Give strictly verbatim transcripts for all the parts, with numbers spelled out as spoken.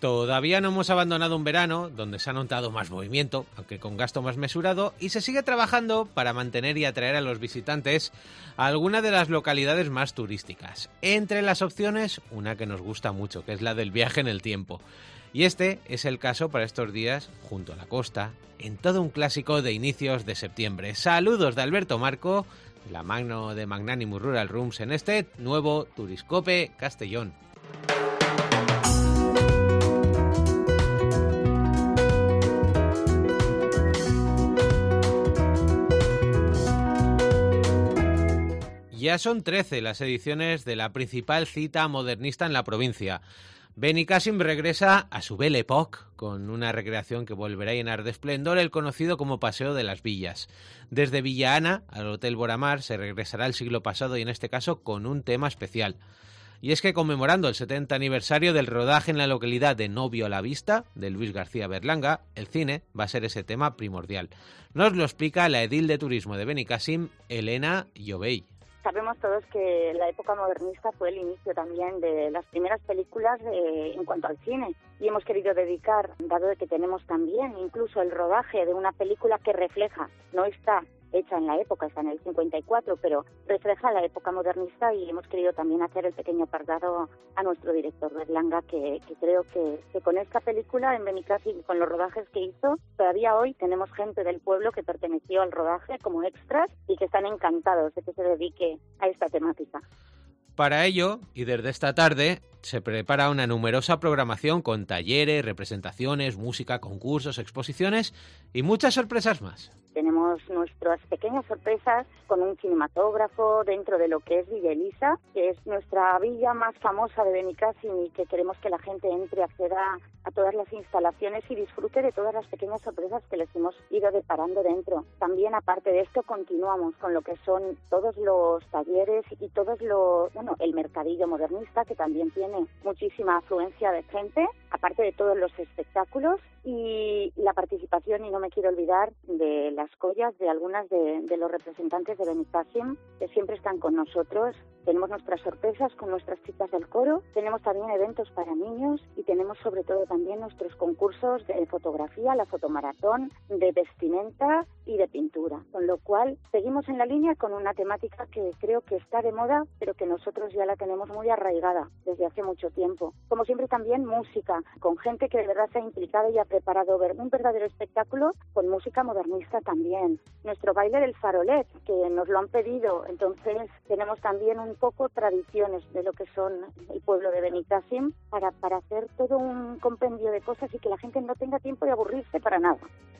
Todavía no hemos abandonado un verano donde se ha notado más movimiento, aunque con gasto más mesurado, y se sigue trabajando para mantener y atraer a los visitantes a alguna de las localidades más turísticas. Entre las opciones, una que nos gusta mucho, que es la del viaje en el tiempo. Y este es el caso para estos días, junto a la costa, en todo un clásico de inicios de septiembre. Saludos de Alberto Marco, la Magno de Magnanimous Rural Rooms, en este nuevo Turiscope Castellón. Ya son trece las ediciones de la principal cita modernista en la provincia. Benicàssim regresa a su Belle Époque, con una recreación que volverá a llenar de esplendor el conocido como Paseo de las Villas. Desde Villa Ana al Hotel Boramar se regresará al siglo pasado y en este caso con un tema especial. Y es que conmemorando el setenta aniversario del rodaje en la localidad de Novio a la Vista, de Luis García Berlanga, el cine va a ser ese tema primordial. Nos lo explica la edil de turismo de Benicàssim, Elena Llobell. Sabemos todos que la época modernista fue el inicio también de las primeras películas eh, en cuanto al cine y hemos querido dedicar, dado de que tenemos también incluso el rodaje de una película que refleja, no está hecha en la época, está en el cincuenta y cuatro, pero refleja la época modernista y hemos querido también hacer el pequeño apartado a nuestro director Berlanga, que, que creo que, que con esta película en Benicàssim, con los rodajes que hizo, todavía hoy tenemos gente del pueblo que perteneció al rodaje como extras y que están encantados de que se dedique a esta temática. Para ello, y desde esta tarde, se prepara una numerosa programación con talleres, representaciones, música, concursos, exposiciones y muchas sorpresas más. Tenemos nuestras pequeñas sorpresas con un cinematógrafo dentro de lo que es Villa Elisa, que es nuestra villa más famosa de Benicàssim y que queremos que la gente entre, acceda a todas las instalaciones y disfrute de todas las pequeñas sorpresas que les hemos ido deparando dentro. También, aparte de esto, continuamos con lo que son todos los talleres y todos los, bueno, el mercadillo modernista, que también tiene muchísima afluencia de gente, aparte de todos los espectáculos y la participación, y no me quiero olvidar, de las collas de algunas de, de los representantes de Benicàssim que siempre están con nosotros. Tenemos nuestras sorpresas con nuestras chicas del coro, tenemos también eventos para niños y tenemos sobre todo también nuestros concursos de fotografía, la fotomaratón, de vestimenta y de pintura, con lo cual seguimos en la línea con una temática que creo que está de moda, pero que nosotros ya la tenemos muy arraigada desde hace mucho tiempo. Como siempre también música, con gente que de verdad se ha implicado y ha preparado un verdadero espectáculo con música modernista también. Nuestro baile del farolet, que nos lo han pedido, entonces tenemos también un poco tradiciones de lo que son el pueblo de Benicàssim para, para hacer todo un compendio de cosas y que la gente no tenga tiempo de aburrirse para nada.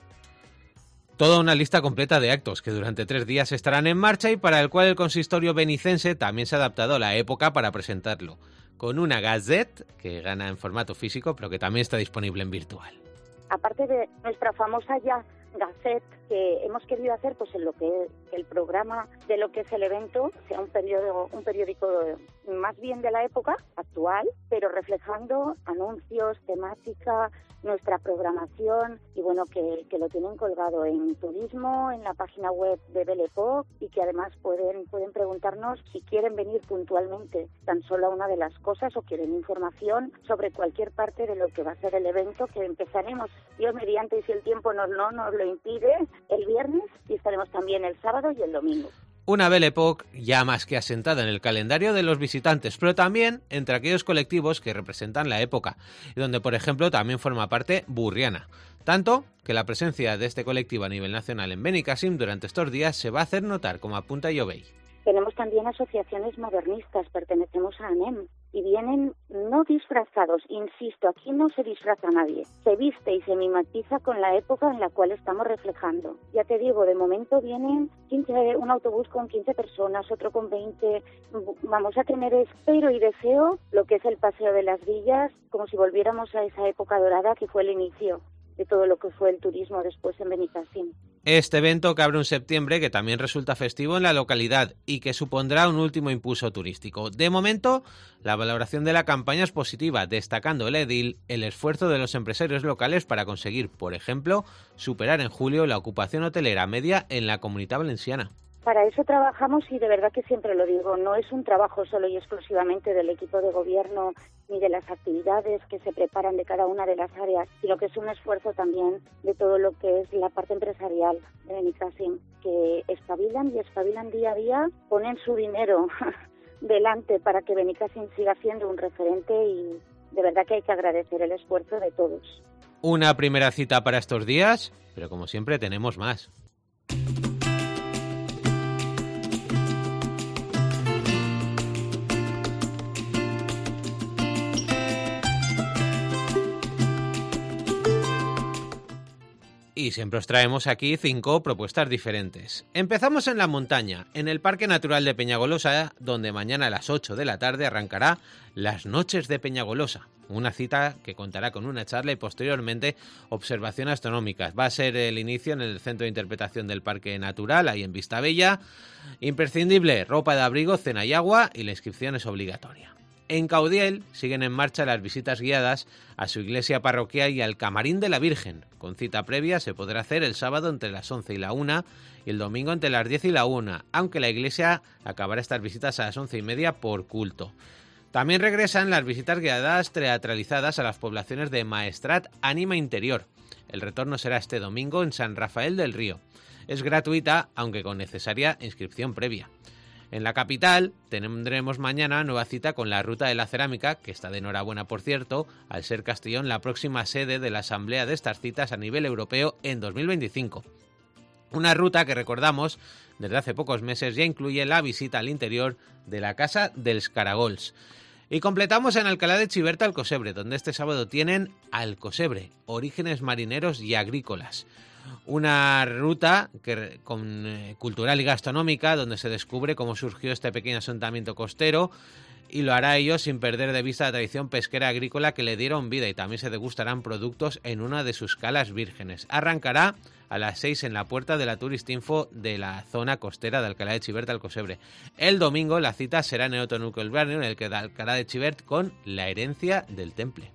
Toda una lista completa de actos que durante tres días estarán en marcha y para el cual el consistorio benicense también se ha adaptado a la época para presentarlo, con una gazette que gana en formato físico pero que también está disponible en virtual. Aparte de nuestra famosa ya Gazette que hemos querido hacer, pues en lo que es el programa de lo que es el evento sea un periódico, un periódico más bien de la época actual, pero reflejando anuncios, temática, nuestra programación y bueno, que, que lo tienen colgado en turismo, en la página web de Belle Époque y que además pueden, pueden preguntarnos si quieren venir puntualmente tan solo a una de las cosas o quieren información sobre cualquier parte de lo que va a ser el evento, que empezaremos, Dios mediante, y si el tiempo nos, no nos lo impide, el viernes y estaremos también el sábado y el domingo. Una Belle Époque ya más que asentada en el calendario de los visitantes, pero también entre aquellos colectivos que representan la época, y donde, por ejemplo, también forma parte Burriana. Tanto que la presencia de este colectivo a nivel nacional en Benicàssim durante estos días se va a hacer notar, como apunta Llobell. Tenemos también asociaciones modernistas, pertenecemos a ANEM, y vienen no disfrazados, insisto, aquí no se disfraza nadie, se viste y se mimetiza con la época en la cual estamos reflejando. Ya te digo, de momento vienen quince, un autobús con quince personas, otro con veinte, vamos a tener, espero y deseo, lo que es el Paseo de las Villas, como si volviéramos a esa época dorada que fue el inicio de todo lo que fue el turismo después en Benicàssim. Este evento que abre en septiembre, que también resulta festivo en la localidad y que supondrá un último impulso turístico. De momento, la valoración de la campaña es positiva, destacando el edil el esfuerzo de los empresarios locales para conseguir, por ejemplo, superar en julio la ocupación hotelera media en la Comunitat Valenciana. Para eso trabajamos y de verdad que siempre lo digo, no es un trabajo solo y exclusivamente del equipo de gobierno ni de las actividades que se preparan de cada una de las áreas, sino que es un esfuerzo también de todo lo que es la parte empresarial de Benicàssim, que espabilan y espabilan día a día, ponen su dinero delante para que Benicàssim siga siendo un referente y de verdad que hay que agradecer el esfuerzo de todos. Una primera cita para estos días, pero como siempre tenemos más. Y siempre os traemos aquí cinco propuestas diferentes. Empezamos en la montaña, en el Parque Natural de Peñagolosa, donde mañana a las ocho de la tarde arrancará Las Noches de Peñagolosa, una cita que contará con una charla y posteriormente observación astronómica. Va a ser el inicio en el Centro de Interpretación del Parque Natural, ahí en Vistabella. Imprescindible, ropa de abrigo, cena y agua, y la inscripción es obligatoria. En Caudiel siguen en marcha las visitas guiadas a su iglesia parroquial y al Camarín de la Virgen. Con cita previa se podrá hacer el sábado entre las once y la una y el domingo entre las diez y la una, aunque la iglesia acabará estas visitas a las once y media por culto. También regresan las visitas guiadas teatralizadas a las poblaciones de Maestrat, Ánima Interior. El retorno será este domingo en San Rafael del Río. Es gratuita, aunque con necesaria inscripción previa. En la capital tendremos mañana nueva cita con la Ruta de la Cerámica, que está de enhorabuena por cierto, al ser Castellón la próxima sede de la asamblea de estas citas a nivel europeo en dos mil veinticinco. Una ruta que recordamos desde hace pocos meses ya incluye la visita al interior de la Casa dels Caragols. Y completamos en Alcalá de Chiverta Alcosebre, donde este sábado tienen Alcosebre, orígenes marineros y agrícolas. Una ruta que, con, eh, cultural y gastronómica donde se descubre cómo surgió este pequeño asentamiento costero y lo hará ello sin perder de vista la tradición pesquera agrícola que le dieron vida, y también se degustarán productos en una de sus calas vírgenes. Arrancará a las seis en la puerta de la Turistinfo de la zona costera de Alcalá de Chivert Alcosebre. El domingo la cita será en el otro núcleo urbano, en el que da Alcalá de Chivert, con la herencia del temple.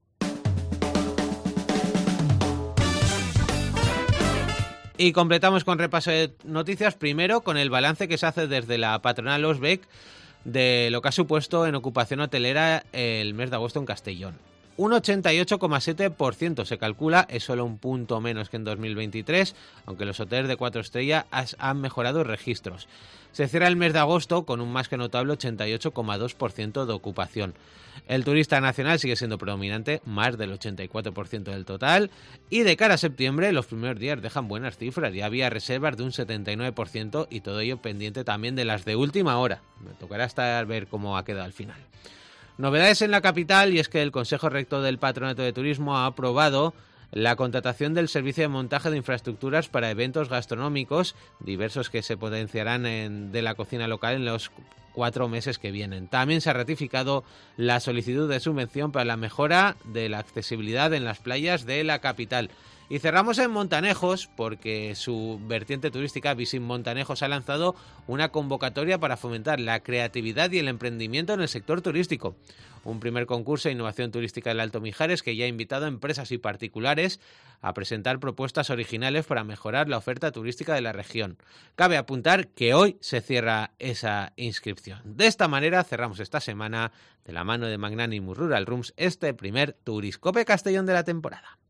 Y completamos con repaso de noticias, primero con el balance que se hace desde la patronal Osbec de lo que ha supuesto en ocupación hotelera el mes de agosto en Castellón. Un ochenta y ocho coma siete por ciento se calcula, es solo un punto menos que en dos mil veintitrés, aunque los hoteles de cuatro estrellas han mejorado registros. Se cierra el mes de agosto con un más que notable ochenta y ocho coma dos por ciento de ocupación. El turista nacional sigue siendo predominante, más del ochenta y cuatro por ciento del total, y de cara a septiembre los primeros días dejan buenas cifras. Ya había reservas de un setenta y nueve por ciento y todo ello pendiente también de las de última hora. Me tocará hasta ver cómo ha quedado al final. Novedades en la capital, y es que el Consejo Rector del Patronato de Turismo ha aprobado la contratación del servicio de montaje de infraestructuras para eventos gastronómicos diversos que se potenciarán en, de la cocina local en los cuatro meses que vienen. También se ha ratificado la solicitud de subvención para la mejora de la accesibilidad en las playas de la capital. Y cerramos en Montanejos, porque su vertiente turística Visit Montanejos ha lanzado una convocatoria para fomentar la creatividad y el emprendimiento en el sector turístico. Un primer concurso de innovación turística del Alto Mijares que ya ha invitado a empresas y particulares a presentar propuestas originales para mejorar la oferta turística de la región. Cabe apuntar que hoy se cierra esa inscripción. De esta manera cerramos esta semana, de la mano de Magnanimous Rural Rooms, este primer Turiscope Castellón de la temporada.